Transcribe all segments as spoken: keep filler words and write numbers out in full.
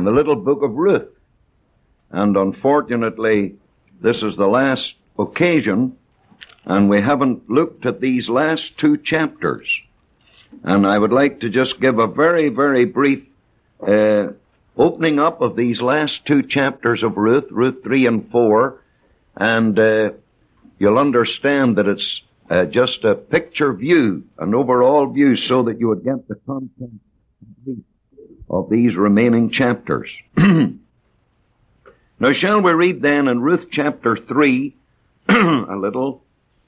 the little book of Ruth. And unfortunately, this is the last occasion, and we haven't looked at these last two chapters. And I would like to just give a very, very brief uh, opening up of these last two chapters of Ruth, Ruth three and four, and uh, you'll understand that it's uh, just a picture view, an overall view, so that you would get the content of these remaining chapters. Now shall we read then in Ruth chapter three a little?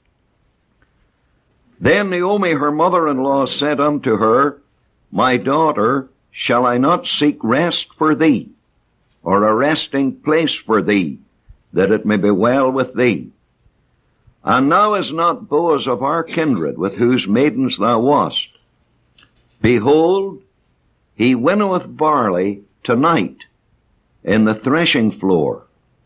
Then Naomi her mother-in-law said unto her, My daughter, shall I not seek rest for thee, or a resting place for thee, that it may be well with thee? And now is not Boaz of our kindred, with whose maidens thou wast? Behold, he winnoweth barley tonight in the threshing floor.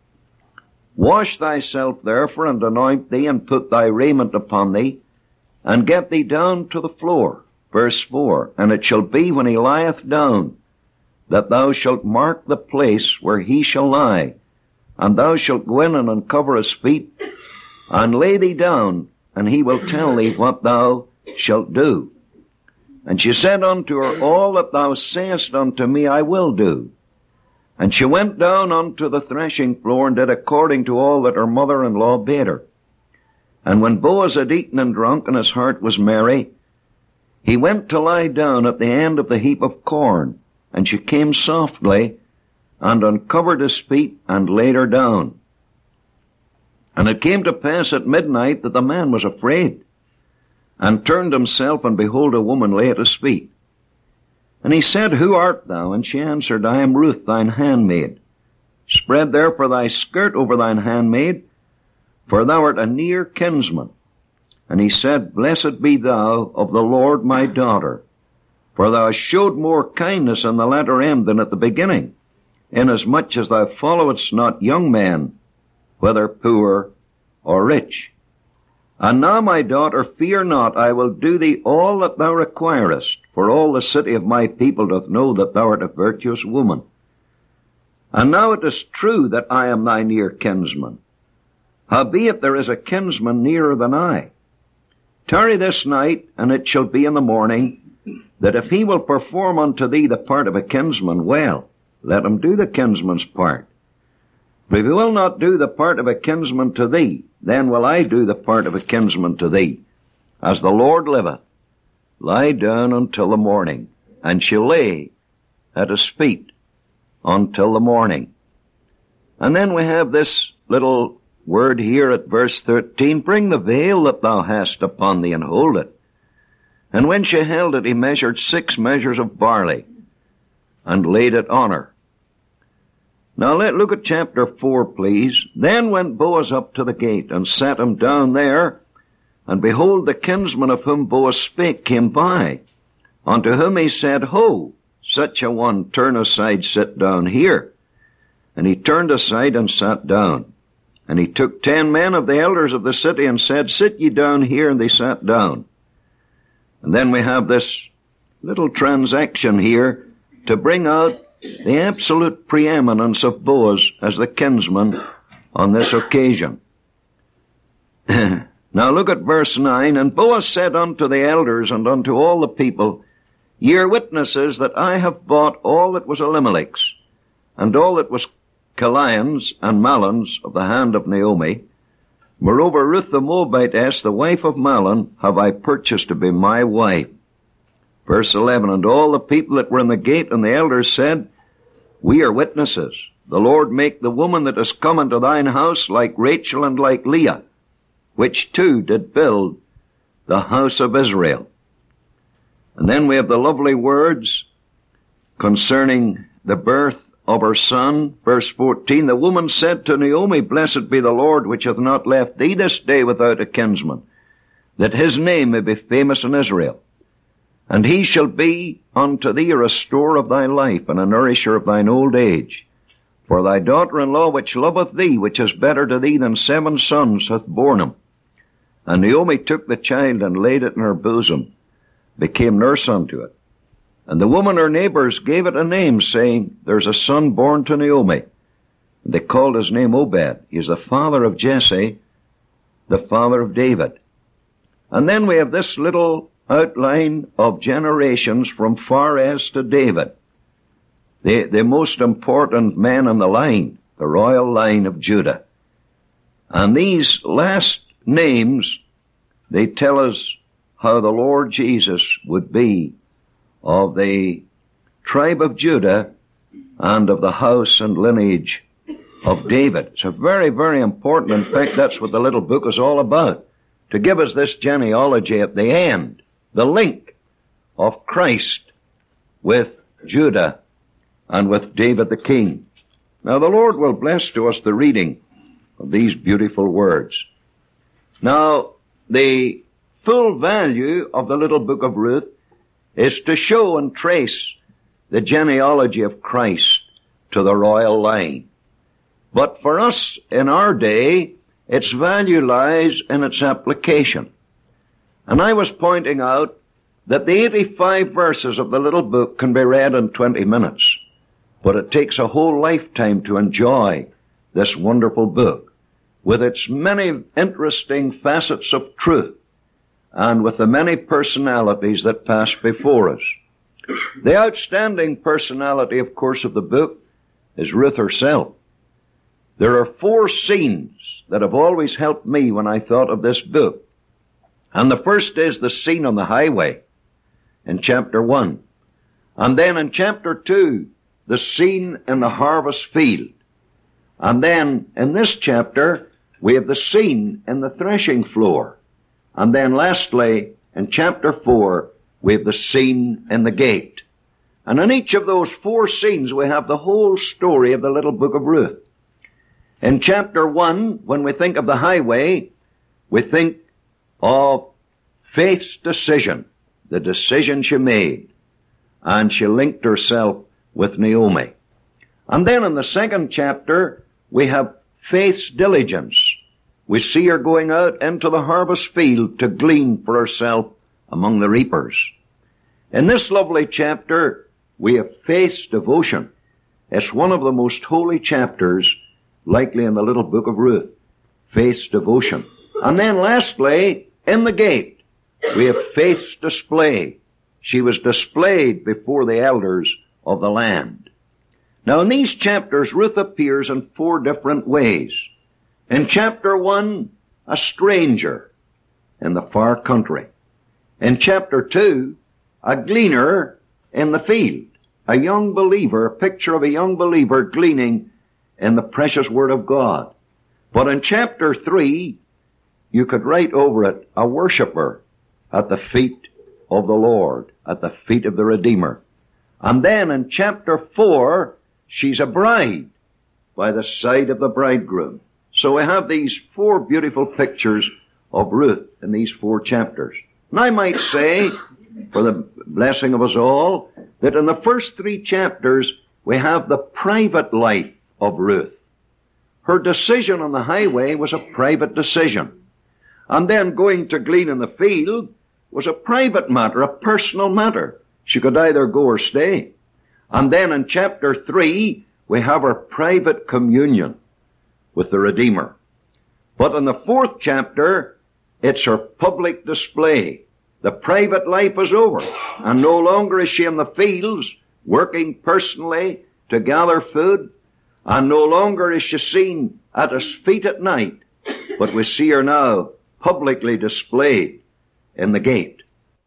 Wash thyself therefore, and anoint thee, and put thy raiment upon thee, and get thee down to the floor. Verse four, And it shall be when he lieth down, that thou shalt mark the place where he shall lie, and thou shalt go in and uncover his feet, and lay thee down, and he will tell thee what thou shalt do. And she said unto her, All that thou sayest unto me I will do. And she went down unto the threshing floor, and did according to all that her mother-in-law bade her. And when Boaz had eaten and drunk, and his heart was merry, he went to lie down at the end of the heap of corn. And she came softly, and uncovered his feet, and laid her down. And it came to pass at midnight that the man was afraid, and turned himself, and behold, a woman lay at his feet. And he said, Who art thou? And she answered, I am Ruth, thine handmaid. Spread therefore thy skirt over thine handmaid, for thou art a near kinsman. And he said, Blessed be thou of the Lord, my daughter, for thou hast showed more kindness in the latter end than at the beginning, inasmuch as thou followedst not young men, whether poor or rich. And now, my daughter, fear not, I will do thee all that thou requirest, for all the city of my people doth know that thou art a virtuous woman. And now it is true that I am thy near kinsman. Howbeit there is a kinsman nearer than I. Tarry this night, and it shall be in the morning, that if he will perform unto thee the part of a kinsman, well, let him do the kinsman's part. But if he will not do the part of a kinsman to thee, then will I do the part of a kinsman to thee. As the Lord liveth, lie down until the morning. And she lay at his feet until the morning. And then we have this little word here at verse thirteen, Bring the veil that thou hast upon thee, and hold it. And when she held it, he measured six measures of barley, and laid it on her. Now let look at chapter four, please. Then went Boaz up to the gate, and sat him down there. And behold, the kinsman of whom Boaz spake came by, unto whom he said, Ho, such a one, turn aside, sit down here. And he turned aside and sat down. And he took ten men of the elders of the city, and said, Sit ye down here, and they sat down. And then we have this little transaction here to bring out the absolute preeminence of Boaz as the kinsman on this occasion. Now look at verse nine. And Boaz said unto the elders and unto all the people, Ye are witnesses that I have bought all that was Elimelech's, and all that was Chilion's and Mahlon's of the hand of Naomi. Moreover, Ruth the Moabitess, the wife of Mahlon, have I purchased to be my wife. Verse eleven, And all the people that were in the gate and the elders said, We are witnesses. The Lord make the woman that is come into thine house like Rachel and like Leah, which two did build the house of Israel. And then we have the lovely words concerning the birth of her son. Verse fourteen, The woman said to Naomi, Blessed be the Lord, which hath not left thee this day without a kinsman, that his name may be famous in Israel. And he shall be unto thee a restorer of thy life, and a nourisher of thine old age. For thy daughter-in-law, which loveth thee, which is better to thee than seven sons, hath borne him. And Naomi took the child, and laid it in her bosom, became nurse unto it. And the woman, her neighbors, gave it a name, saying, there's a son born to Naomi. And they called his name Obed. He's the father of Jesse, the father of David. And then we have this little outline of generations from Pharez to David. The, the most important men in the line, the royal line of Judah. And these last names, they tell us how the Lord Jesus would be of the tribe of Judah and of the house and lineage of David. It's a very, very important. In fact, that's what the little book is all about. To give us this genealogy at the end, the link of Christ with Judah and with David the king. Now the Lord will bless to us the reading of these beautiful words. Now, the full value of the little book of Ruth is to show and trace the genealogy of Christ to the royal line. But for us in our day, its value lies in its application. And I was pointing out that the eighty-five verses of the little book can be read in twenty minutes. But it takes a whole lifetime to enjoy this wonderful book with its many interesting facets of truth and with the many personalities that pass before us. The outstanding personality, of course, of the book is Ruth herself. There are four scenes that have always helped me when I thought of this book. And the first is the scene on the highway in chapter one. And then in chapter two, the scene in the harvest field. And then in this chapter, we have the scene in the threshing floor. And then lastly, in chapter four, we have the scene in the gate. And in each of those four scenes, we have the whole story of the little book of Ruth. In chapter one, when we think of the highway, we think of Faith's decision, the decision she made. And she linked herself with Naomi. And then in the second chapter, we have Faith's diligence. We see her going out into the harvest field to glean for herself among the reapers. In this lovely chapter, we have Faith's devotion. It's one of the most holy chapters likely in the little book of Ruth. Faith's devotion. And then lastly, in the gate, we have Faith's display. She was displayed before the elders of the land. Now in these chapters, Ruth appears in four different ways. In chapter one, a stranger in the far country. In chapter two, a gleaner in the field. A young believer, a picture of a young believer gleaning in the precious Word of God. But in chapter three, you could write over it, a worshiper at the feet of the Lord, at the feet of the Redeemer. And then in chapter four, she's a bride by the side of the bridegroom. So we have these four beautiful pictures of Ruth in these four chapters. And I might say, for the blessing of us all, that in the first three chapters, we have the private life of Ruth. Her decision on the highway was a private decision. And then going to glean in the field was a private matter, a personal matter. She could either go or stay. And then in chapter three, we have her private communion with the Redeemer. But in the fourth chapter, it's her public display. The private life is over, and no longer is she in the fields working personally to gather food, and no longer is she seen at his feet at night, but we see her now publicly displayed in the gate.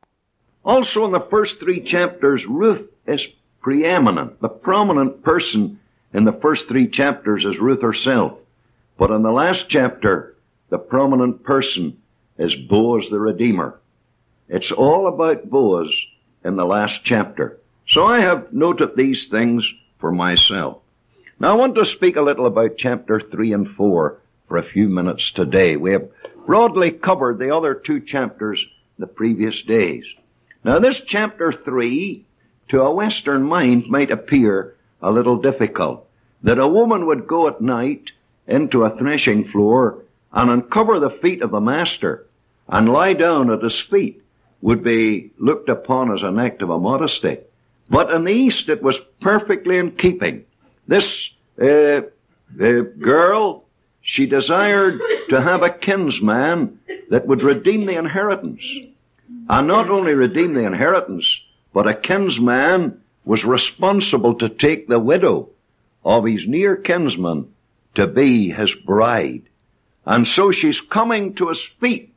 Also in the first three chapters, Ruth is preeminent. The prominent person in the first three chapters is Ruth herself. But in the last chapter, the prominent person is Boaz the Redeemer. It's all about Boaz in the last chapter. So I have noted these things for myself. Now I want to speak a little about chapter three and four for a few minutes today. We have broadly covered the other two chapters the previous days. Now this chapter three, to a Western mind, might appear a little difficult. That a woman would go at night into a threshing floor and uncover the feet of the master and lie down at his feet would be looked upon as an act of immodesty. But in the East it was perfectly in keeping. This uh, uh, girl, she desired to have a kinsman that would redeem the inheritance. And not only redeem the inheritance, but a kinsman was responsible to take the widow of his near kinsman to be his bride. And so she's coming to his feet,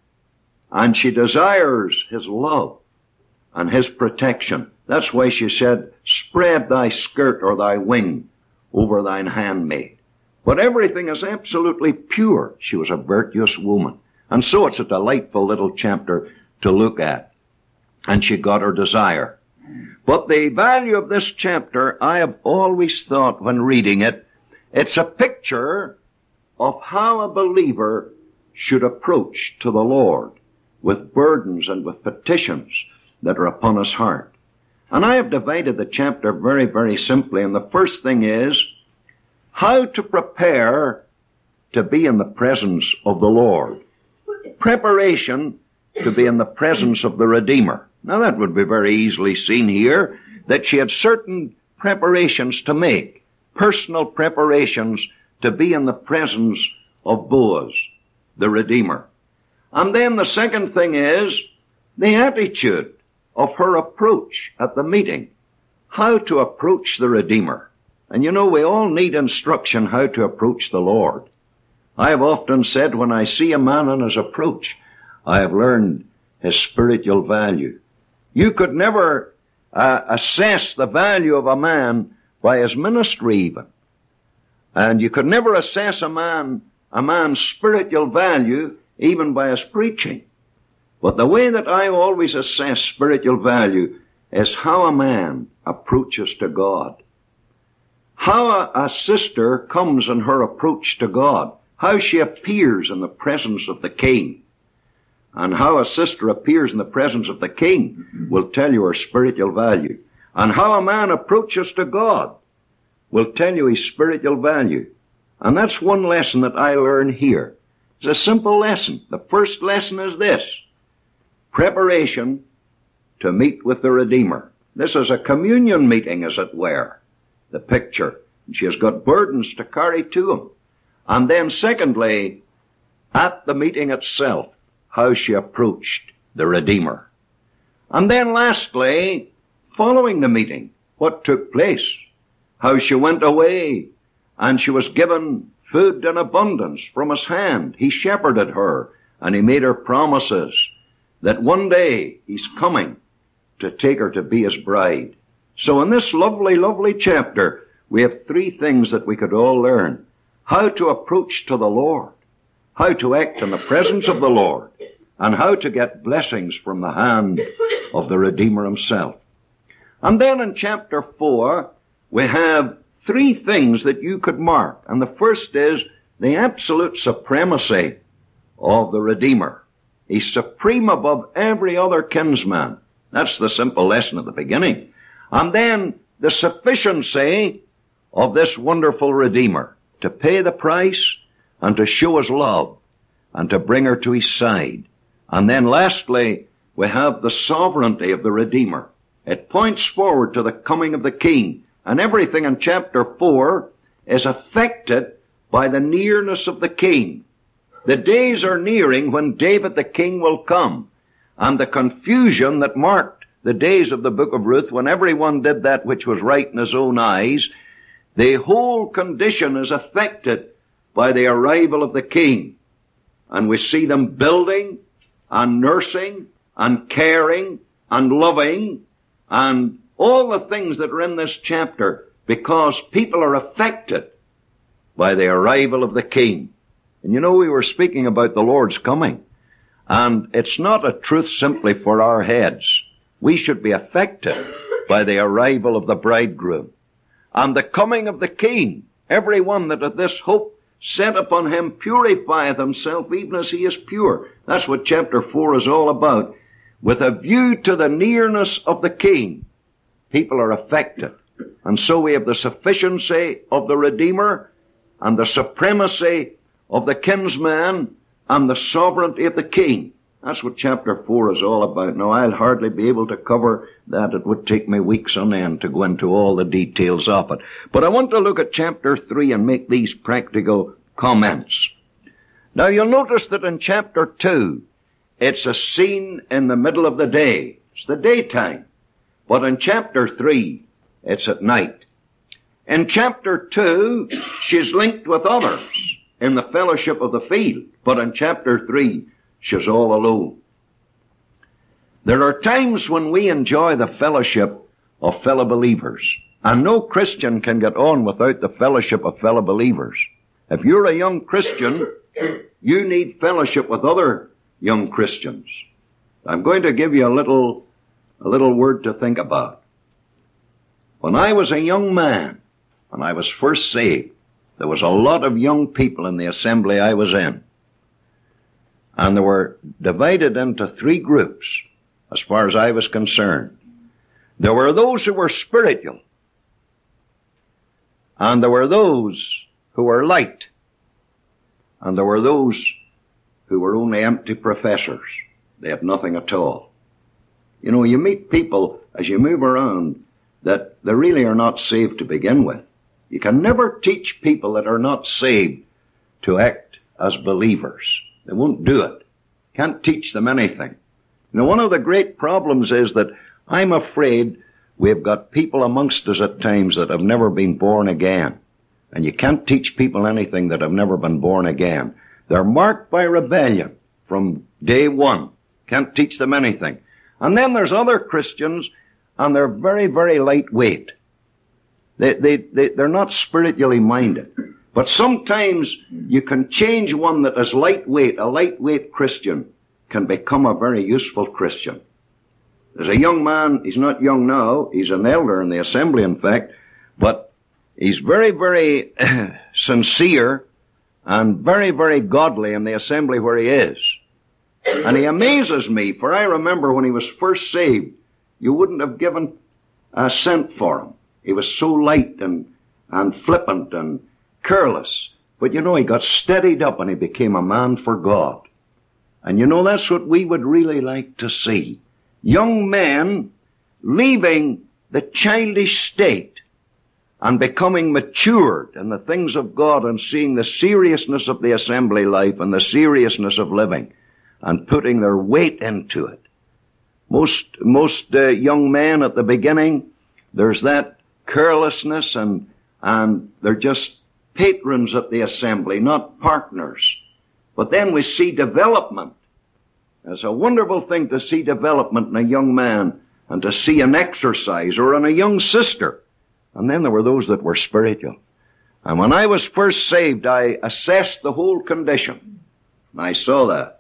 and she desires his love and his protection. That's why she said, spread thy skirt or thy wing over thine handmaid. But everything is absolutely pure. She was a virtuous woman. And so it's a delightful little chapter to look at. And she got her desire. But the value of this chapter, I have always thought when reading it, it's a picture of how a believer should approach to the Lord with burdens and with petitions that are upon his heart. And I have divided the chapter very, very simply. And the first thing is how to prepare to be in the presence of the Lord. Preparation to be in the presence of the Redeemer. Now that would be very easily seen here, that she had certain preparations to make, personal preparations to be in the presence of Boaz, the Redeemer. And then the second thing is the attitude of her approach at the meeting. How to approach the Redeemer. And you know, we all need instruction how to approach the Lord. I have often said when I see a man on his approach, I have learned his spiritual value. You could never uh, assess the value of a man by his ministry even. And you could never assess a man, a man's spiritual value even by his preaching. But the way that I always assess spiritual value is how a man approaches to God. How a, a sister comes in her approach to God. How she appears in the presence of the King. And how a sister appears in the presence of the King will tell you her spiritual value. And how a man approaches to God will tell you his spiritual value. And that's one lesson that I learn here. It's a simple lesson. The first lesson is this. Preparation to meet with the Redeemer. This is a communion meeting, as it were. The picture. And she has got burdens to carry to him. And then secondly, at the meeting itself, how she approached the Redeemer. And then lastly, following the meeting, what took place, how she went away, and she was given food in abundance from his hand. He shepherded her, and he made her promises that one day he's coming to take her to be his bride. So in this lovely, lovely chapter, we have three things that we could all learn. How to approach to the Lord, how to act in the presence of the Lord, and how to get blessings from the hand of the Redeemer himself. And then in chapter four, we have three things that you could mark. And the first is the absolute supremacy of the Redeemer. He's supreme above every other kinsman. That's the simple lesson at the beginning. And then the sufficiency of this wonderful Redeemer to pay the price and to show his love and to bring her to his side. And then lastly, we have the sovereignty of the Redeemer. It points forward to the coming of the King. And everything in chapter four is affected by the nearness of the King. The days are nearing when David the King will come. And the confusion that marked the days of the book of Ruth, when everyone did that which was right in his own eyes, the whole condition is affected by the arrival of the King. And we see them building and nursing and caring and loving and all the things that are in this chapter because people are affected by the arrival of the King. And you know, we were speaking about the Lord's coming. And it's not a truth simply for our heads. We should be affected by the arrival of the bridegroom. And the coming of the King. Every one that hath this hope set upon him purifieth himself even as he is pure. That's what chapter four is all about. With a view to the nearness of the King, people are affected. And so we have the sufficiency of the Redeemer and the supremacy of the kinsman and the sovereignty of the King. That's what chapter four is all about. Now, I'll hardly be able to cover that. It would take me weeks on end to go into all the details of it. But I want to look at chapter three and make these practical comments. Now, you'll notice that in chapter two, it's a scene in the middle of the day. It's the daytime. But in chapter three, it's at night. In chapter two, she's linked with others in the fellowship of the field. But in chapter three, she's all alone. There are times when we enjoy the fellowship of fellow believers. And no Christian can get on without the fellowship of fellow believers. If you're a young Christian, you need fellowship with other young Christians. I'm going to give you a little, a little word to think about. When I was a young man, when I was first saved, there was a lot of young people in the assembly I was in. And they were divided into three groups, as far as I was concerned. There were those who were spiritual, and there were those who were light, and there were those who were only empty professors. They had nothing at all. You know, you meet people as you move around that they really are not saved to begin with. You can never teach people that are not saved to act as believers. They won't do it. Can't teach them anything. You know, one of the great problems is that I'm afraid we've got people amongst us at times that have never been born again. And you can't teach people anything that have never been born again. They're marked by rebellion from day one. Can't teach them anything. And then there's other Christians, and they're very, very lightweight. They, they, they, they're not spiritually minded. But sometimes you can change one that is lightweight. A lightweight Christian can become a very useful Christian. There's a young man, he's not young now, he's an elder in the assembly, in fact, but he's very, very sincere and very, very godly in the assembly where he is. And he amazes me, for I remember when he was first saved, you wouldn't have given a cent for him. He was so light and, and flippant and careless. But you know, he got steadied up and he became a man for God. And you know, that's what we would really like to see. Young men leaving the childish state and becoming matured in the things of God and seeing the seriousness of the assembly life and the seriousness of living and putting their weight into it. Most, most uh, young men at the beginning, there's that carelessness and, and they're just patrons at the assembly, not partners. But then we see development. It's a wonderful thing to see development in a young man and to see an exercise or in a young sister. And then there were those that were spiritual. And when I was first saved, I assessed the whole condition. And I saw that.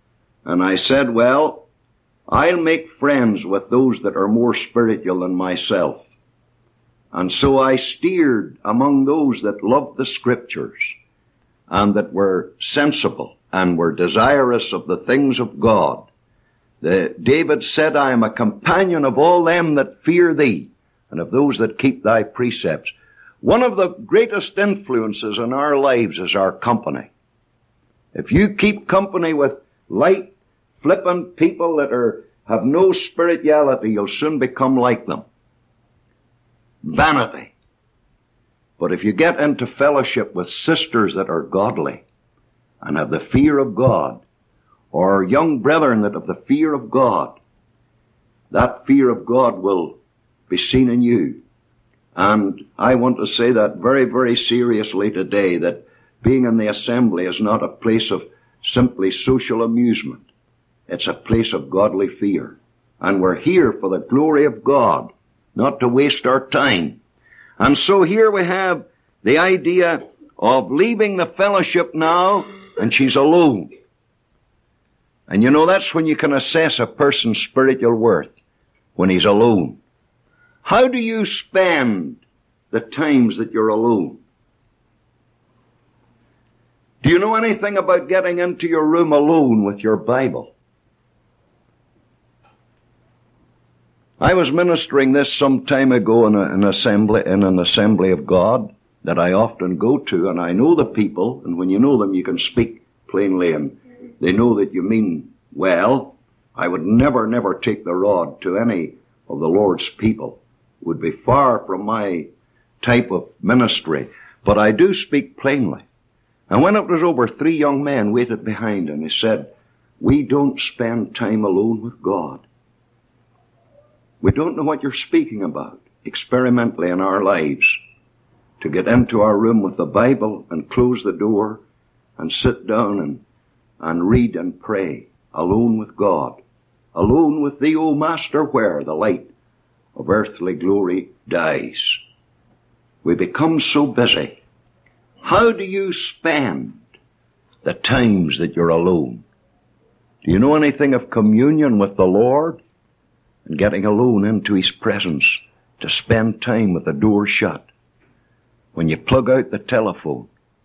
And I said, well, I'll make friends with those that are more spiritual than myself. And so I steered among those that loved the Scriptures and that were sensible and were desirous of the things of God. The, David said, I am a companion of all them that fear thee and of those that keep thy precepts. One of the greatest influences in our lives is our company. If you keep company with light, flippant people that are have no spirituality, you'll soon become like them. Vanity. But if you get into fellowship with sisters that are godly and have the fear of God, or young brethren that have the fear of God, that fear of God will be seen in you. And I want to say that very, very seriously today, that being in the assembly is not a place of simply social amusement. It's a place of godly fear. And we're here for the glory of God, not to waste our time. And so here we have the idea of leaving the fellowship now, and she's alone. And you know, that's when you can assess a person's spiritual worth, when he's alone. How do you spend the times that you're alone? Do you know anything about getting into your room alone with your Bible? I was ministering this some time ago in, a, an assembly, in an assembly of God that I often go to, and I know the people, and when you know them, you can speak plainly, and they know that you mean well, I would never, never take the rod to any of the Lord's people. It would be far from my type of ministry. But I do speak plainly. And when it was over, three young men waited behind, and he said, we don't spend time alone with God. We don't know what you're speaking about, experimentally in our lives, to get into our room with the Bible and close the door and sit down and, and read and pray, alone with God, alone with thee, O Master, where the light of earthly glory dies. We become so busy. How do you spend the times that you're alone? Do you know anything of communion with the Lord and getting alone into His presence to spend time with the door shut? When you plug out the telephone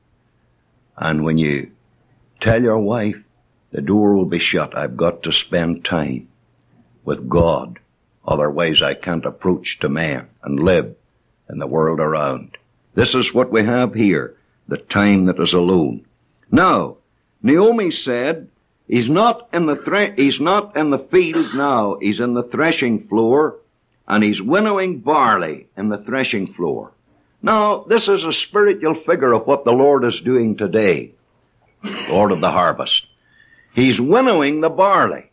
and when you tell your wife the door will be shut, I've got to spend time with God. Otherwise I can't approach to man and live in the world around. This is what we have here, the time that is alone. Now, Naomi said, he's not in the thre- he's not in the field now, he's in the threshing floor, and he's winnowing barley in the threshing floor. Now, this is a spiritual figure of what the Lord is doing today, Lord of the harvest. He's winnowing the barley.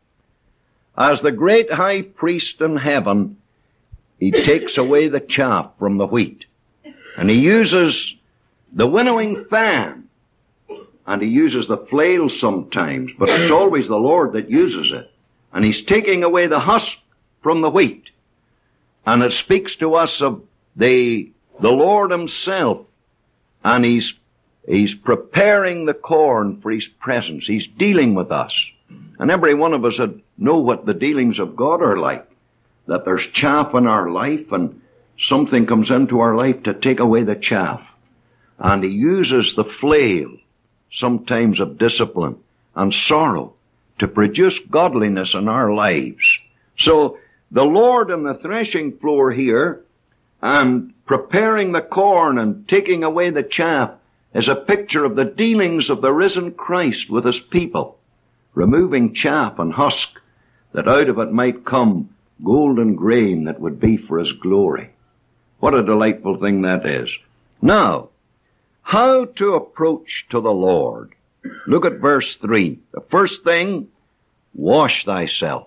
As the great high priest in heaven, he takes away the chaff from the wheat. And he uses the winnowing fan. And he uses the flail sometimes, but it's always the Lord that uses it. And he's taking away the husk from the wheat. And it speaks to us of the, the Lord himself. And he's, he's preparing the corn for his presence. He's dealing with us. And every one of us would know what the dealings of God are like. That there's chaff in our life and something comes into our life to take away the chaff. And he uses the flail, sometimes of discipline and sorrow, to produce godliness in our lives. So the Lord in the threshing floor here and preparing the corn and taking away the chaff is a picture of the dealings of the risen Christ with his people, removing chaff and husk, that out of it might come golden grain that would be for his glory. What a delightful thing that is. Now, how to approach to the Lord. Look at verse three. The first thing, wash thyself.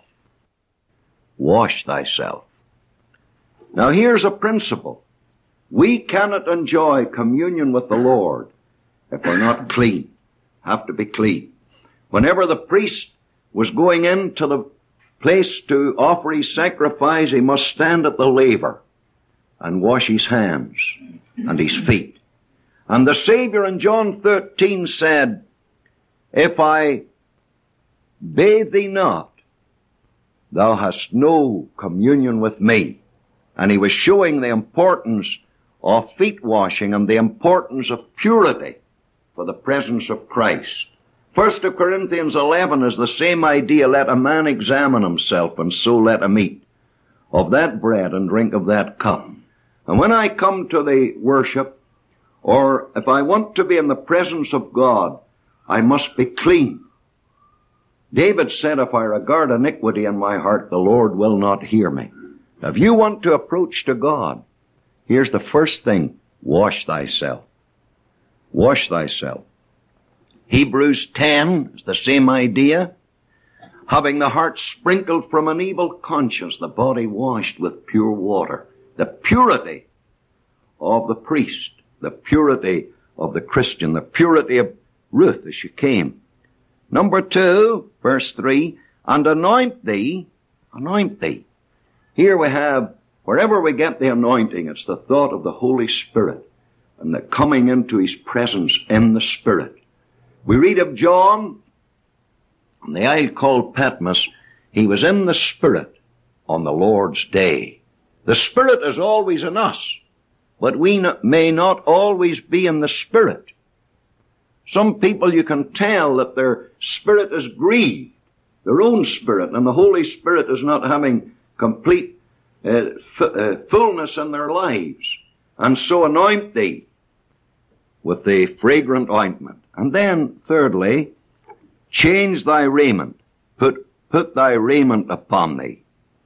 Wash thyself. Now here's a principle. We cannot enjoy communion with the Lord if we're not clean. Have to be clean. Whenever the priest was going into the place to offer his sacrifice, he must stand at the laver and wash his hands and his feet. And the Savior in John thirteen said, if I bathe thee not, thou hast no communion with me. And he was showing the importance of feet washing and the importance of purity for the presence of Christ. First Corinthians eleven is the same idea. Let a man examine himself, and so let him eat of that bread and drink of that cup. And when I come to the worship, or if I want to be in the presence of God, I must be clean. David said, if I regard iniquity in my heart, the Lord will not hear me. If you want to approach to God, here's the first thing, wash thyself. Wash thyself. Hebrews ten is the same idea. Having the heart sprinkled from an evil conscience, the body washed with pure water. The purity of the priest, the purity of the Christian, the purity of Ruth as she came. Number two, verse three, and anoint thee, anoint thee. Here we have, wherever we get the anointing, it's the thought of the Holy Spirit and the coming into his presence in the Spirit. We read of John, on the isle called Patmos, he was in the Spirit on the Lord's day. The Spirit is always in us, but we may not always be in the Spirit. Some people, you can tell that their spirit is grieved, their own spirit, and the Holy Spirit is not having complete uh, f- uh, fullness in their lives. And so anoint thee with the fragrant ointment. And then, thirdly, change thy raiment. put, put thy raiment upon thee.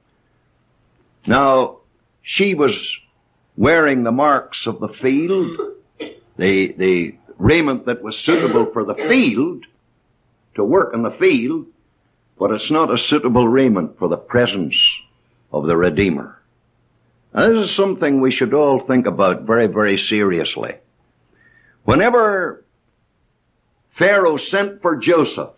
Now, she was wearing the marks of the field, the, the raiment that was suitable for the field, to work in the field, but it's not a suitable raiment for the presence of the Redeemer. Now, this is something we should all think about very, very seriously. Whenever Pharaoh sent for Joseph,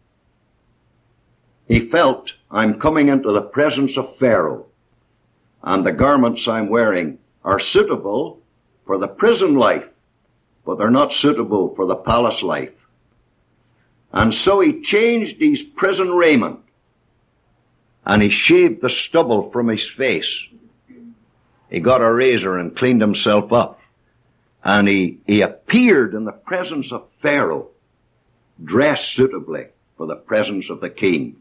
he felt, I'm coming into the presence of Pharaoh, and the garments I'm wearing are suitable for the prison life, but they're not suitable for the palace life. And so he changed his prison raiment, and he shaved the stubble from his face. He got a razor and cleaned himself up, and he, he appeared in the presence of Pharaoh, dressed suitably for the presence of the king.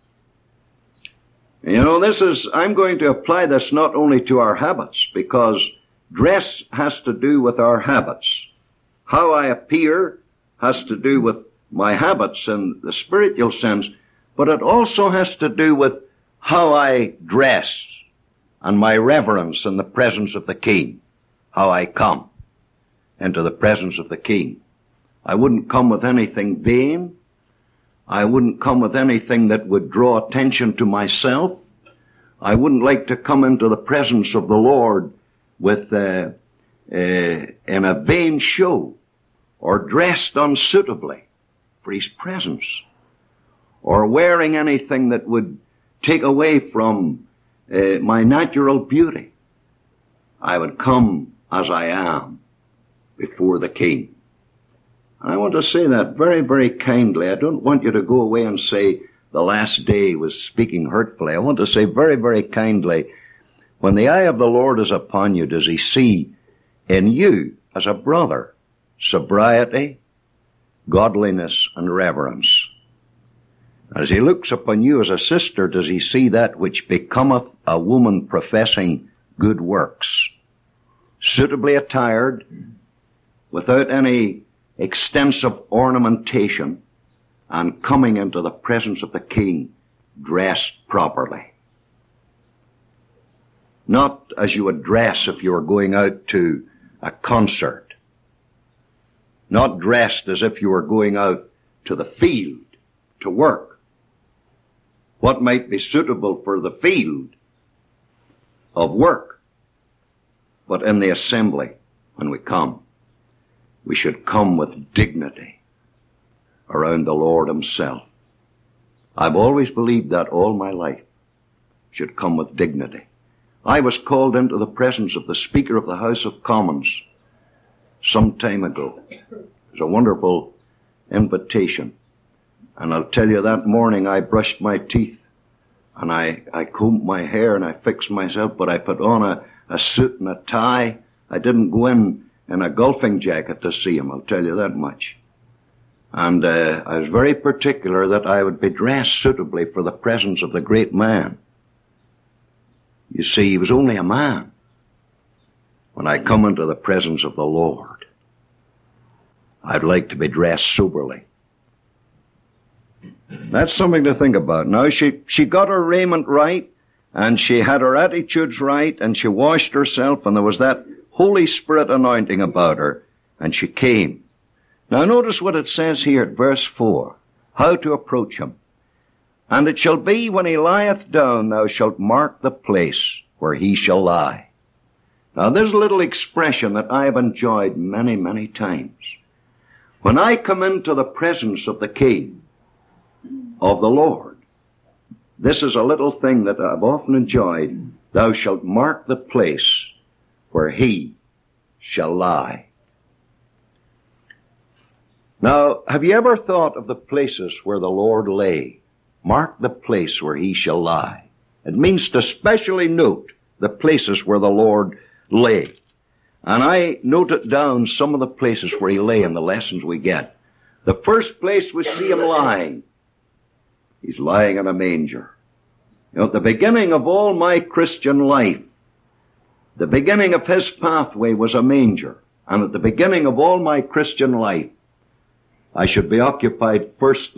You know, this is, I'm going to apply this not only to our habits, because dress has to do with our habits. How I appear has to do with my habits in the spiritual sense, but it also has to do with how I dress and my reverence in the presence of the king, how I come into the presence of the king. I wouldn't come with anything vain. I wouldn't come with anything that would draw attention to myself. I wouldn't like to come into the presence of the Lord with uh, uh, in a vain show, or dressed unsuitably for his presence, or wearing anything that would take away from uh, my natural beauty. I would come as I am before the king. And I want to say that very, very kindly. I don't want you to go away and say the last day was speaking hurtfully. I want to say very, very kindly, when the eye of the Lord is upon you, does he see in you as a brother sobriety, godliness, and reverence? As he looks upon you as a sister, does he see that which becometh a woman professing good works, suitably attired, without any extensive ornamentation, and coming into the presence of the king dressed properly? Not as you would dress if you were going out to a concert. Not dressed as if you were going out to the field to work. What might be suitable for the field of work, but in the assembly, when we come, we should come with dignity around the Lord himself. I've always believed that all my life. Should come with dignity. I was called into the presence of the Speaker of the House of Commons some time ago. It was a wonderful invitation. And I'll tell you, that morning I brushed my teeth, and I, I combed my hair, and I fixed myself, but I put on a, a suit and a tie. I didn't go in in a golfing jacket to see him, I'll tell you that much. And uh, I was very particular that I would be dressed suitably for the presence of the great man. You see, he was only a man. When I come into the presence of the Lord, I'd like to be dressed soberly. That's something to think about. Now, she, she got her raiment right, and she had her attitudes right, and she washed herself, and there was that Holy Spirit anointing about her, and she came. Now notice what it says here at verse four, how to approach him. And it shall be when he lieth down, thou shalt mark the place where he shall lie. Now there's a little expression that I have enjoyed many, many times. When I come into the presence of the King, of the Lord, this is a little thing that I've often enjoyed. Thou shalt mark the place where he shall lie. Now, have you ever thought of the places where the Lord lay? Mark the place where he shall lie. It means to specially note the places where the Lord lay. And I noted down some of the places where he lay in the lessons we get. The first place we see him lying, he's lying in a manger. You know, at the beginning of all my Christian life, the beginning of his pathway was a manger. And at the beginning of all my Christian life, I should be occupied firstly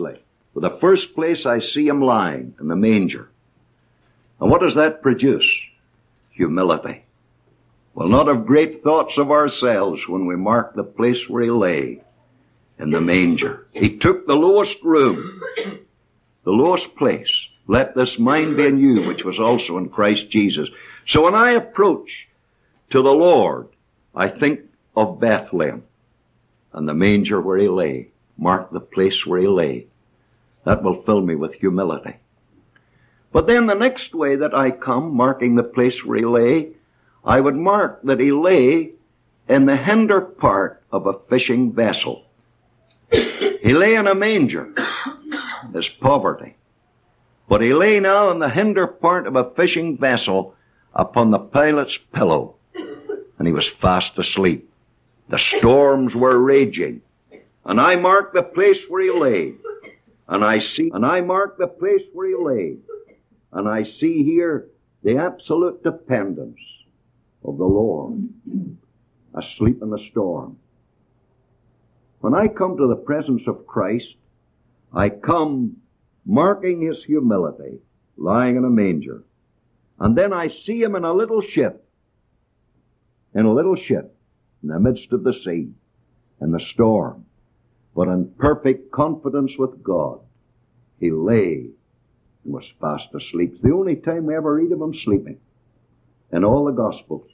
For the first place, I see him lying in the manger. And what does that produce? Humility. We'll not have great thoughts of ourselves when we mark the place where he lay, in the manger. He took the lowest room, the lowest place. Let this mind be in you, which was also in Christ Jesus. So when I approach to the Lord, I think of Bethlehem and the manger where he lay. Mark the place where he lay. That will fill me with humility. But then the next way that I come, marking the place where he lay, I would mark that he lay in the hinder part of a fishing vessel. He lay in a manger, his poverty. But he lay now in the hinder part of a fishing vessel upon the pilot's pillow, and he was fast asleep. The storms were raging, and I marked the place where he lay, and I see, and I marked the place where he lay, and I see here the absolute dependence of the Lord, asleep in the storm. When I come to the presence of Christ, I come marking his humility, lying in a manger. And then I see him in a little ship, in a little ship, in the midst of the sea, in the storm. But in perfect confidence with God, he lay and was fast asleep. It's the only time we ever read of him sleeping in all the Gospels.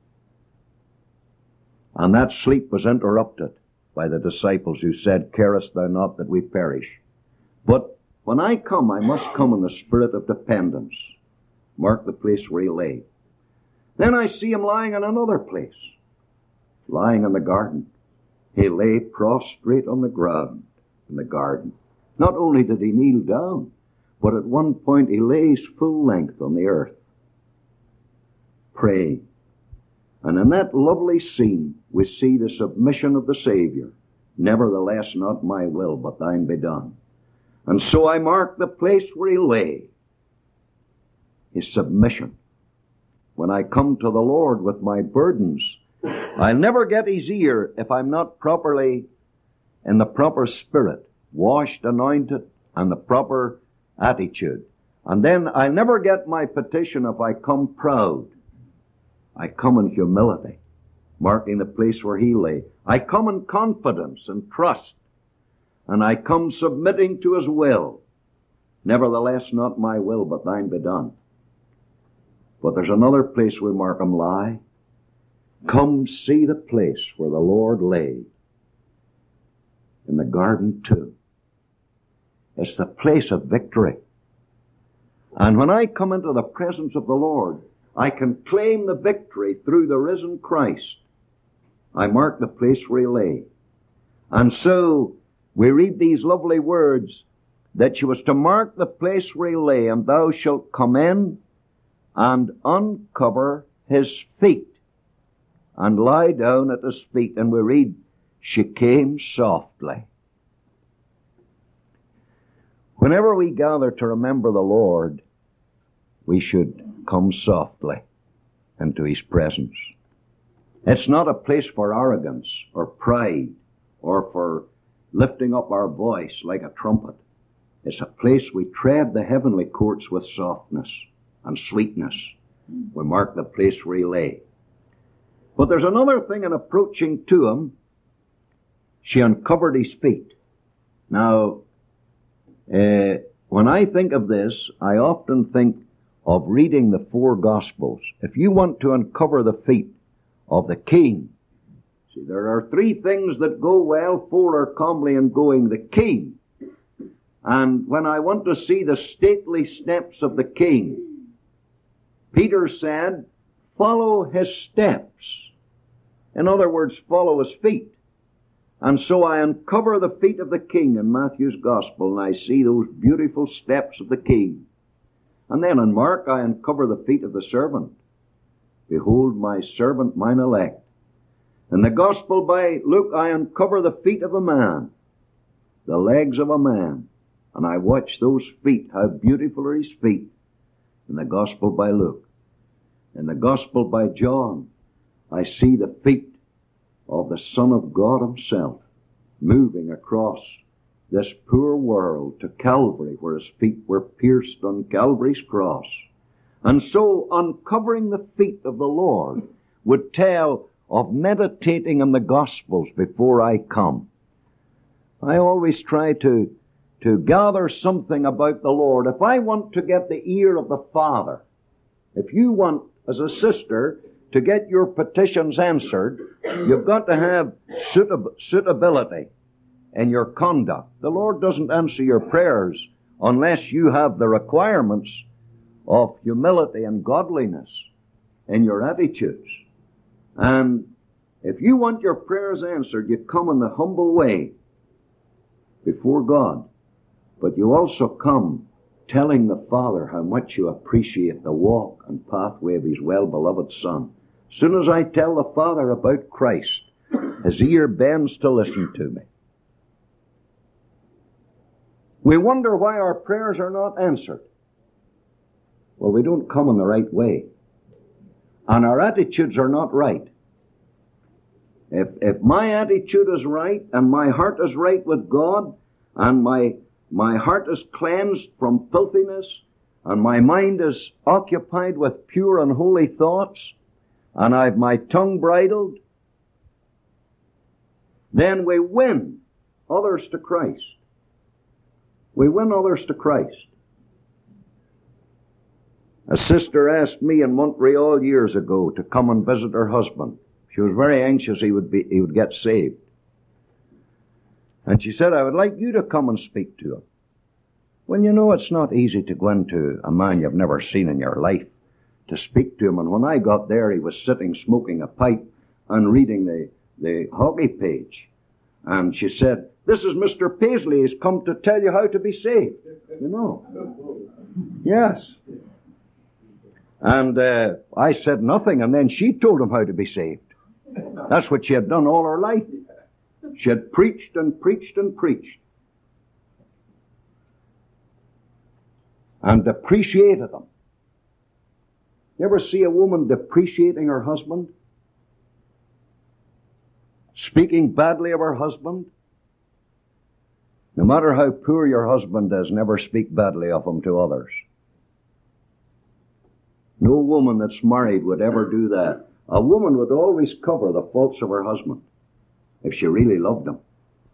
And that sleep was interrupted by the disciples who said, "Carest thou not that we perish?" But when I come, I must come in the spirit of dependence. Mark the place where he lay. Then I see him lying in another place, lying in the garden. He lay prostrate on the ground in the garden. Not only did he kneel down, but at one point he lays full length on the earth, praying. And in that lovely scene, we see the submission of the Savior. Nevertheless, not my will, but thine be done. And so I mark the place where he lay, his submission. When I come to the Lord with my burdens, I'll never get his ear if I'm not properly in the proper spirit, washed, anointed, and the proper attitude. And then I'll never get my petition if I come proud. I come in humility, marking the place where he lay. I come in confidence and trust, and I come submitting to his will. Nevertheless, not my will, but thine be done. But there's another place we mark him lie. Come see the place where the Lord lay, in the garden too. It's the place of victory. And when I come into the presence of the Lord, I can claim the victory through the risen Christ. I mark the place where he lay. And so we read these lovely words, that she was to mark the place where he lay, and thou shalt come in and uncover his feet and lie down at his feet. And we read, she came softly. Whenever we gather to remember the Lord, we should come softly into his presence. It's not a place for arrogance or pride or for lifting up our voice like a trumpet. It's a place we tread the heavenly courts with softness and sweetness. We mark the place where he lay. But there's another thing in approaching to him. She uncovered his feet. Now, uh, when I think of this, I often think of reading the four Gospels. If you want to uncover the feet of the King, see, there are three things that go well, four are comely in going. The King. And when I want to see the stately steps of the King, Peter said, follow his steps. In other words, follow his feet. And so I uncover the feet of the King in Matthew's Gospel, and I see those beautiful steps of the King. And then in Mark, I uncover the feet of the servant. Behold my servant, mine elect. In the Gospel by Luke, I uncover the feet of a man, the legs of a man. And I watch those feet, how beautiful are his feet, in the Gospel by Luke. In the Gospel by John, I see the feet of the Son of God himself moving across this poor world to Calvary, where his feet were pierced on Calvary's cross. And so, uncovering the feet of the Lord would tell of meditating on the Gospels before I come. I always try to, to gather something about the Lord. If I want to get the ear of the Father, if you want, as a sister, to get your petitions answered, you've got to have suitab- suitability in your conduct. The Lord doesn't answer your prayers unless you have the requirements of humility and godliness in your attitudes. And if you want your prayers answered, you come in the humble way before God. But you also come telling the Father how much you appreciate the walk and pathway of His well-beloved Son. As soon as I tell the Father about Christ, His ear bends to listen to me. We wonder why our prayers are not answered. Well, we don't come in the right way. And our attitudes are not right. If, if my attitude is right, and my heart is right with God, and my, my heart is cleansed from filthiness, and my mind is occupied with pure and holy thoughts, and I've my tongue bridled, then we win others to Christ. We win others to Christ. A sister asked me in Montreal years ago to come and visit her husband. She was very anxious he would be, he would get saved. And she said, I would like you to come and speak to him. Well, you know, it's not easy to go into a man you've never seen in your life to speak to him. And when I got there, he was sitting smoking a pipe and reading the, the hockey page. And she said, this is Mister Paisley. He's come to tell you how to be saved. You know. Yes. And uh, I said nothing, and then she told him how to be saved. That's what she had done all her life. She had preached and preached and preached. And depreciated them. You ever see a woman depreciating her husband? Speaking badly of her husband? No matter how poor your husband is, never speak badly of him to others. No woman that's married would ever do that. A woman would always cover the faults of her husband if she really loved him.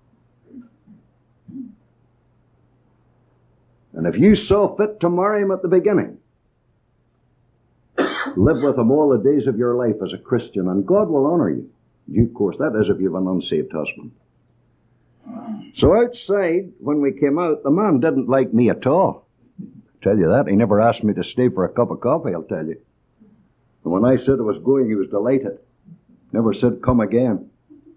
And if you saw fit to marry him at the beginning, live with him all the days of your life as a Christian, and God will honor you. In due course, that is if you have an unsaved husband. So outside, when we came out, the man didn't like me at all. I'll tell you that. He never asked me to stay for a cup of coffee, I'll tell you. And when I said I was going, he was delighted. Never said, come again.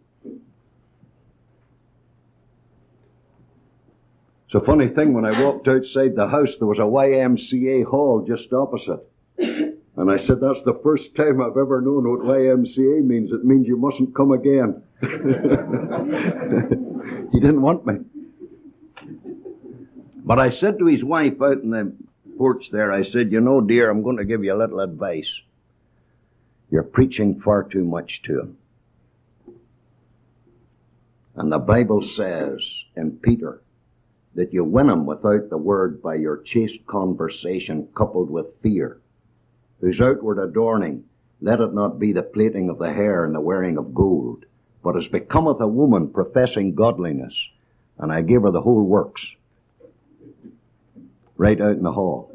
It's a funny thing, when I walked outside the house, there was a Y M C A hall just opposite. And I said, that's the first time I've ever known what Y M C A means. It means you mustn't come again. He didn't want me. But I said to his wife out in the porch there, I said, you know, dear, I'm going to give you a little advice. You're preaching far too much to him. And the Bible says in Peter that you win him without the word by your chaste conversation coupled with fear, whose outward adorning, let it not be the plaiting of the hair and the wearing of gold, but as becometh a woman professing godliness. And I gave her the whole works, right out in the hall.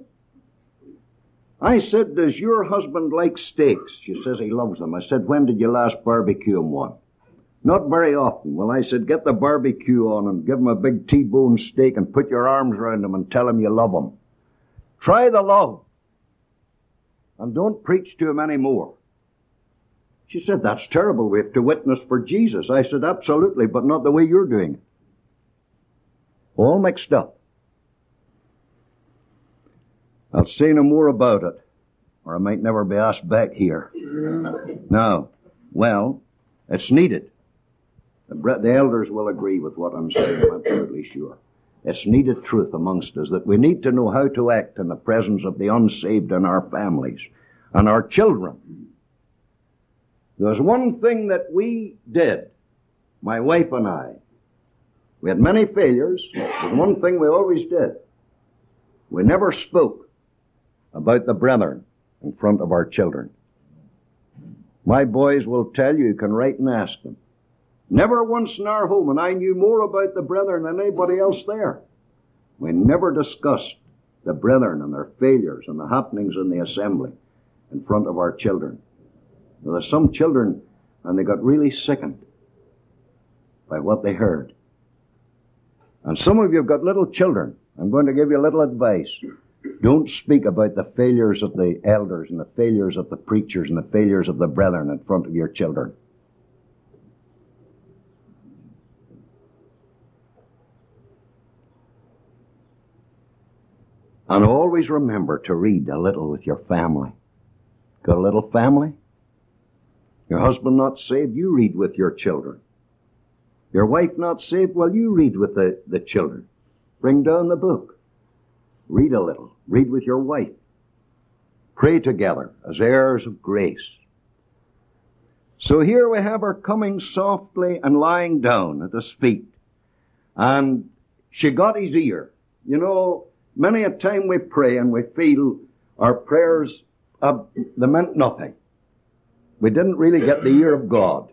I said, does your husband like steaks? She says he loves them. I said, when did you last barbecue him one? Not very often. Well, I said, get the barbecue on and give him a big T-bone steak and put your arms around him and tell him you love him. Try the love. And don't preach to him anymore. She said, that's terrible. We have to witness for Jesus. I said, absolutely, but not the way you're doing it. All mixed up. I'll say no more about it, or I might never be asked back here. Now, well, it's needed. The, the elders will agree with what I'm saying, I'm absolutely sure. It's needed truth amongst us, that we need to know how to act in the presence of the unsaved in our families and our children. There's one thing that we did, my wife and I, We had many failures, but one thing we always did. We never spoke about the brethren in front of our children. My boys will tell you, you can write and ask them. Never once in our home, and I knew more about the brethren than anybody else there. We never discussed the brethren and their failures and the happenings in the assembly in front of our children. Now, there's some children, and they got really sickened by what they heard. And some of you have got little children. I'm going to give you a little advice. Don't speak about the failures of the elders and the failures of the preachers and the failures of the brethren in front of your children. And always remember to read a little with your family. Got a little family? Your husband not saved? You read with your children. Your wife not saved? Well, you read with the, the children. Bring down the book. Read a little. Read with your wife. Pray together as heirs of grace. So here we have her coming softly and lying down at his feet. And she got his ear. You know, many a time we pray and we feel our prayers, uh, they meant nothing. We didn't really get the ear of God.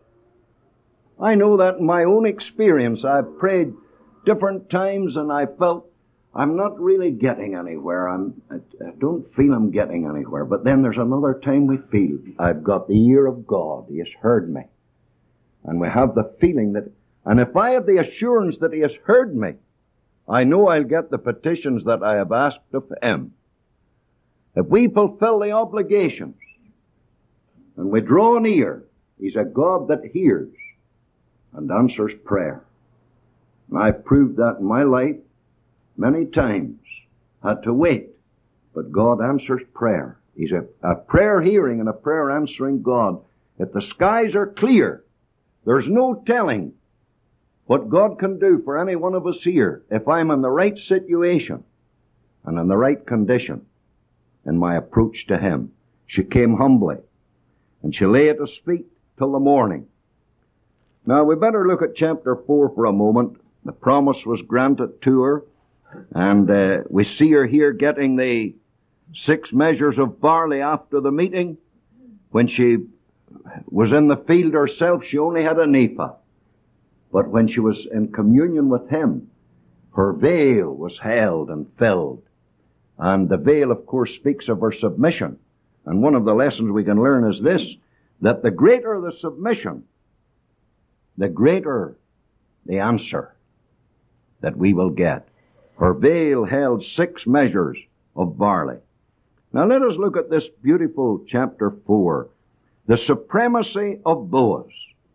I know that in my own experience. I've prayed different times and I felt I'm not really getting anywhere. I'm, I, I don't feel I'm getting anywhere. But then there's another time we feel I've got the ear of God. He has heard me. And we have the feeling that, and if I have the assurance that He has heard me, I know I'll get the petitions that I have asked of Him. If we fulfill the obligations and we draw near, He's a God that hears and answers prayer. And I've proved that in my life many times. Had to wait, but God answers prayer. He's a, a prayer hearing and a prayer answering God. If the skies are clear, there's no telling what God can do for any one of us here if I'm in the right situation and in the right condition in my approach to Him. She came humbly, and she lay at His feet till the morning. Now, we better look at chapter four for a moment. The promise was granted to her, and uh, we see her here getting the six measures of barley after the meeting. When she was in the field herself, she only had an ephah. But when she was in communion with Him, her veil was held and filled. And the veil, of course, speaks of her submission. And one of the lessons we can learn is this, that the greater the submission, the greater the answer that we will get. Her veil held six measures of barley. Now let us look at this beautiful chapter four, the supremacy of Boaz.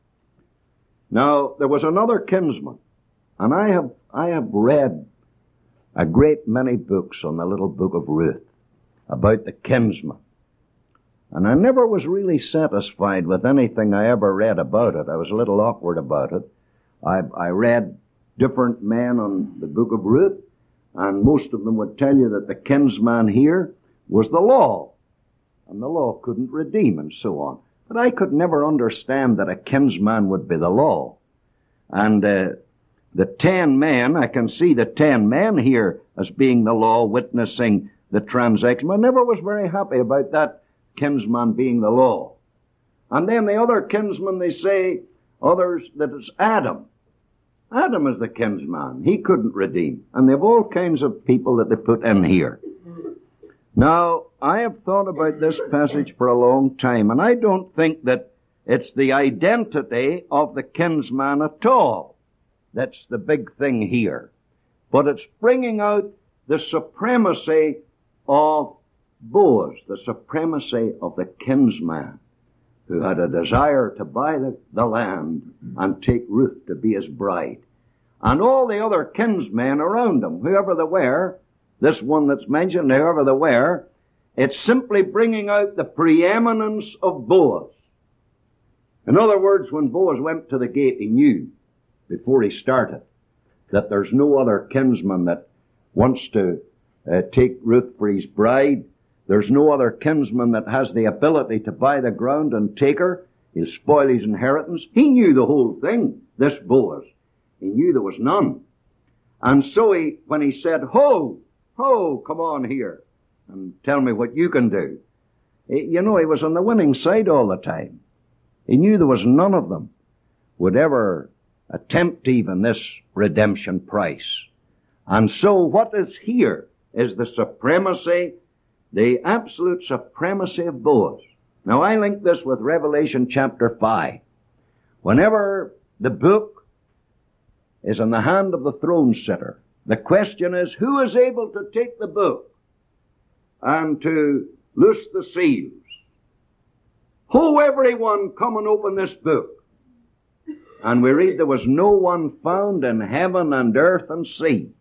Now, there was another kinsman, and I have, I have read a great many books on the little book of Ruth about the kinsman. And I never was really satisfied with anything I ever read about it. I was a little awkward about it. I, I read different men on the book of Ruth, and most of them would tell you that the kinsman here was the law, and the law couldn't redeem, and so on. But I could never understand that a kinsman would be the law. And uh, the ten men, I can see the ten men here as being the law, witnessing the transaction. I never was very happy about that kinsman being the law. And then the other kinsman, they say, others, that it's Adam. Adam is the kinsman. He couldn't redeem. And they have all kinds of people that they put in here. Now, I have thought about this passage for a long time, and I don't think that it's the identity of the kinsman at all that's the big thing here. But it's bringing out the supremacy of Boaz, the supremacy of the kinsman who had a desire to buy the, the land and take Ruth to be his bride. And all the other kinsmen around him, whoever they were, this one that's mentioned, whoever they were, it's simply bringing out the preeminence of Boaz. In other words, when Boaz went to the gate, he knew, before he started, that there's no other kinsman that wants to uh, take Ruth for his bride. There's no other kinsman that has the ability to buy the ground and take her. He'll spoil his inheritance. He knew the whole thing, this Boaz. He knew there was none. And so he, when he said, ho, ho, come on here and tell me what you can do. He, you know, he was on the winning side all the time. He knew there was none of them would ever attempt even this redemption price. And so what is here is the supremacy, the absolute supremacy of Boaz. Now I link this with Revelation chapter five. Whenever the book is in the hand of the throne sitter, the question is, who is able to take the book and to loose the seals? Ho, everyone, come and open this book. And we read, there was no one found in heaven and earth and sea.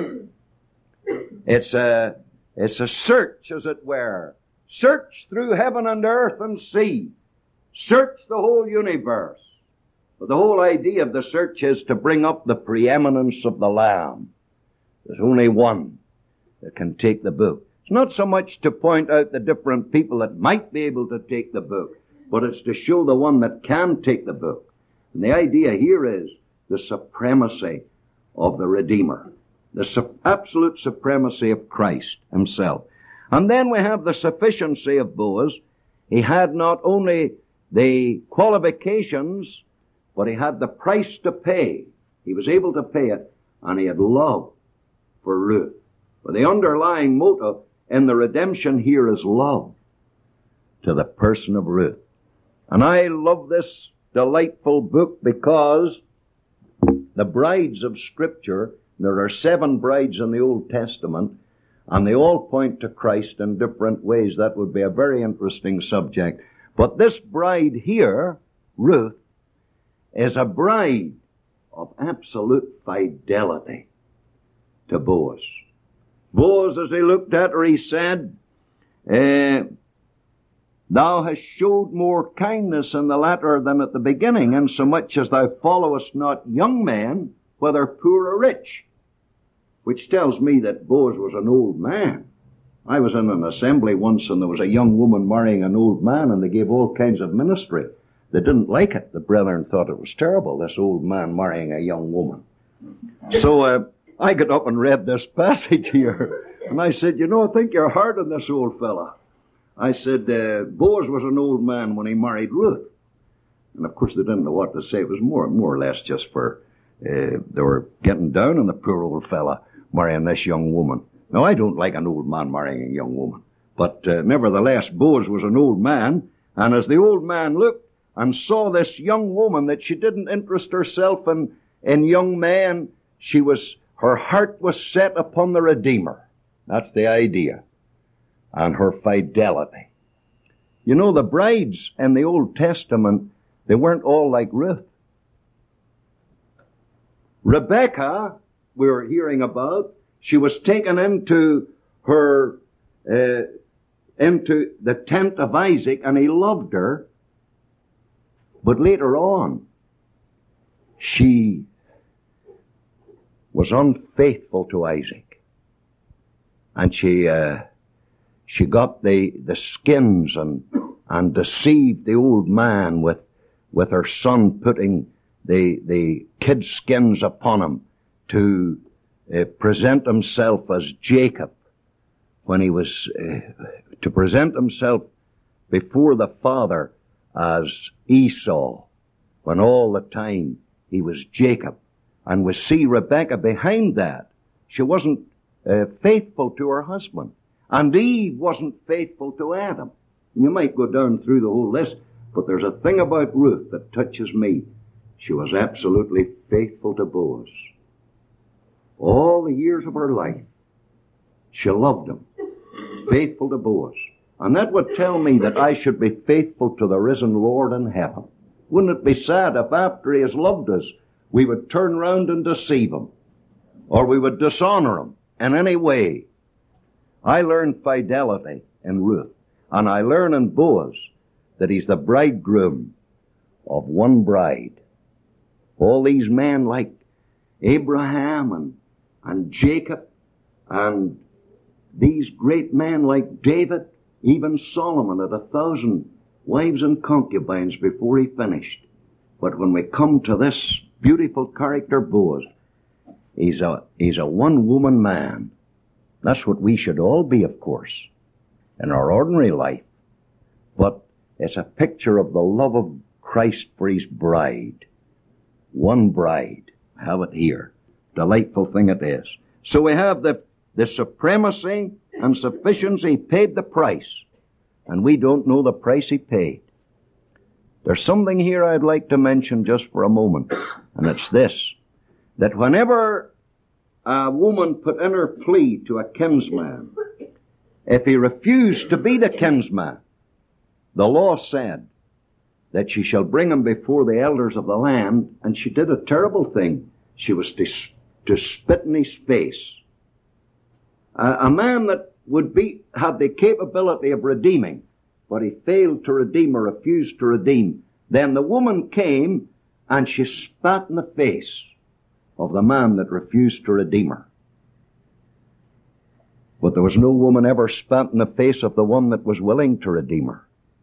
It's a, it's a search, as it were. Search through heaven and earth and sea. Search the whole universe. But the whole idea of the search is to bring up the preeminence of the Lamb. There's only one that can take the book. It's not so much to point out the different people that might be able to take the book, but it's to show the one that can take the book. And the idea here is the supremacy of the Redeemer. The su- absolute supremacy of Christ himself. And then we have the sufficiency of Boaz. He had not only the qualifications, but he had the price to pay. He was able to pay it, and he had love for Ruth. But the underlying motive in the redemption here is love to the person of Ruth. And I love this delightful book because the brides of Scripture, there are seven brides in the Old Testament, and they all point to Christ in different ways. That would be a very interesting subject. But this bride here, Ruth, is a bride of absolute fidelity to Boaz. Boaz, as he looked at her, he said, eh, thou hast showed more kindness in the latter than at the beginning, insomuch as thou followest not young men, whether poor or rich. Which tells me that Boaz was an old man. I was in an assembly once and there was a young woman marrying an old man, and they gave all kinds of ministry. They didn't like it. The brethren thought it was terrible, this old man marrying a young woman. So uh, I got up and read this passage here, and I said, you know, I think you're hard on this old fella. I said, uh, Boaz was an old man when he married Ruth. And of course they didn't know what to say. It was more, more or less just for, uh, they were getting down on the poor old fella marrying this young woman. Now I don't like an old man marrying a young woman. But uh, nevertheless, Boaz was an old man. And as the old man looked and saw this young woman, that she didn't interest herself in, in young men, she was, her heart was set upon the Redeemer. That's the idea. And her fidelity. You know, the brides in the Old Testament, they weren't all like Ruth. Rebecca, we were hearing about, she was taken into her, uh, into the tent of Isaac, and he loved her. But later on, she was unfaithful to Isaac. And she, uh, She got the, the skins and, and deceived the old man with, with her son putting the, the kid skins upon him to uh, present himself as Jacob when he was, uh, to present himself before the father as Esau, when all the time he was Jacob. And we see Rebekah behind that. She wasn't uh, faithful to her husband. And Eve wasn't faithful to Adam. You might go down through the whole list, but there's a thing about Ruth that touches me. She was absolutely faithful to Boaz. All the years of her life, she loved him. Faithful to Boaz. And that would tell me that I should be faithful to the risen Lord in heaven. Wouldn't it be sad if after he has loved us, we would turn round and deceive him? Or we would dishonor him in any way? I learned fidelity in Ruth, and I learn in Boaz that he's the bridegroom of one bride. All these men like Abraham and, and Jacob, and these great men like David, even Solomon had a thousand wives and concubines before he finished. But when we come to this beautiful character, Boaz. He's a, he's a one-woman man. That's what we should all be, of course, in our ordinary life. But it's a picture of the love of Christ for his bride. One bride. Have it here. Delightful thing it is. So we have the, the supremacy and sufficiency. He paid the price. And we don't know the price he paid. There's something here I'd like to mention just for a moment. And it's this. That whenever a woman put in her plea to a kinsman, if he refused to be the kinsman, the law said that she shall bring him before the elders of the land, and she did a terrible thing. She was to, to spit in his face. A, a man that would be, had the capability of redeeming, but he failed to redeem or refused to redeem. Then the woman came and she spat in the face of the man that refused to redeem her. But there was no woman ever spat in the face of the one that was willing to redeem her.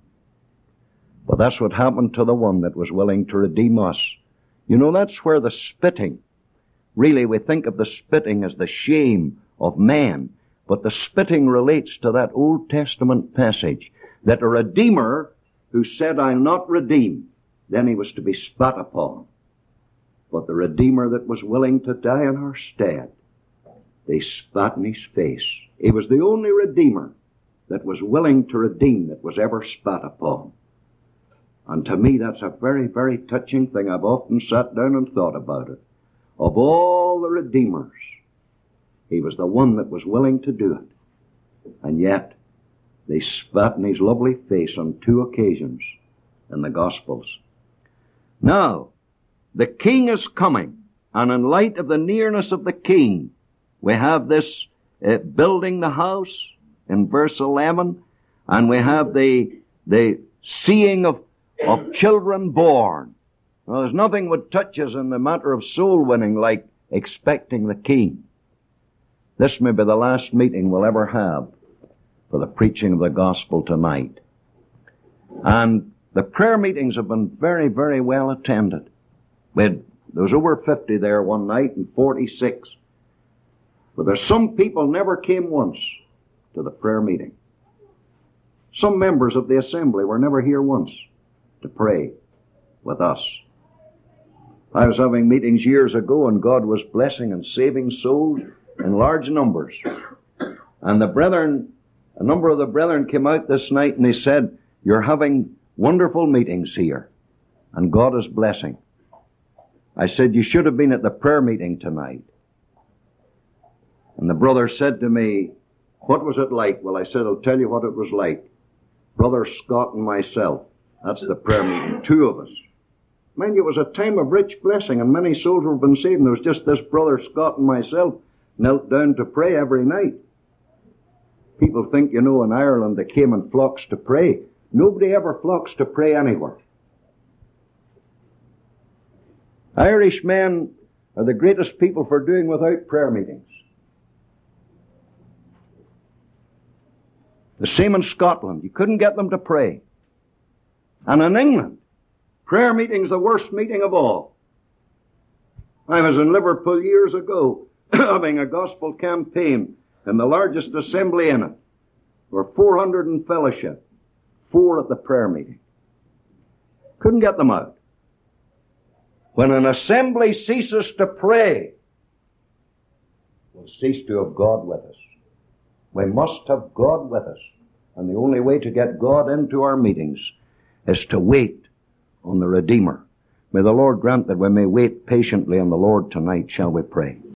But that's what happened to the one that was willing to redeem us. You know, that's where the spitting, really we think of the spitting as the shame of man, but the spitting relates to that Old Testament passage that a redeemer who said, I'll not redeem, then he was to be spat upon. But the redeemer that was willing to die in our stead, they spat in his face. He was the only redeemer that was willing to redeem that was ever spat upon. And to me, that's a very, very touching thing. I've often sat down and thought about it. Of all the redeemers, he was the one that was willing to do it. And yet, they spat in his lovely face on two occasions in the Gospels. Now, the king is coming, and in light of the nearness of the king, we have this uh, building the house in verse eleven, and we have the the seeing of of children born. Well, there's nothing would touch us in the matter of soul winning like expecting the king. This may be the last meeting we'll ever have for the preaching of the gospel tonight. And the prayer meetings have been very, very well attended. We had, there was over fifty there one night and forty-six. But there's some people never came once to the prayer meeting. Some members of the assembly were never here once to pray with us. I was having meetings years ago, and God was blessing and saving souls in large numbers. And the brethren, a number of the brethren came out this night and they said, you're having wonderful meetings here, and God is blessing. I said, you should have been at the prayer meeting tonight. And the brother said to me, what was it like? Well, I said, I'll tell you what it was like. Brother Scott and myself, that's the prayer meeting, two of us. Mind you, it was a time of rich blessing, and many souls were being saved. And there was just this brother Scott and myself knelt down to pray every night. People think, you know, in Ireland they came in flocks to pray. Nobody ever flocks to pray anywhere. Irish men are the greatest people for doing without prayer meetings. The same in Scotland. You couldn't get them to pray. And in England, prayer meeting's the worst meeting of all. I was in Liverpool years ago having a gospel campaign in the largest assembly in it. There were four hundred in fellowship, four at the prayer meeting. Couldn't get them out. When an assembly ceases to pray, we'll cease to have God with us. We must have God with us. And the only way to get God into our meetings is to wait on the Redeemer. May the Lord grant that we may wait patiently on the Lord tonight, shall we pray.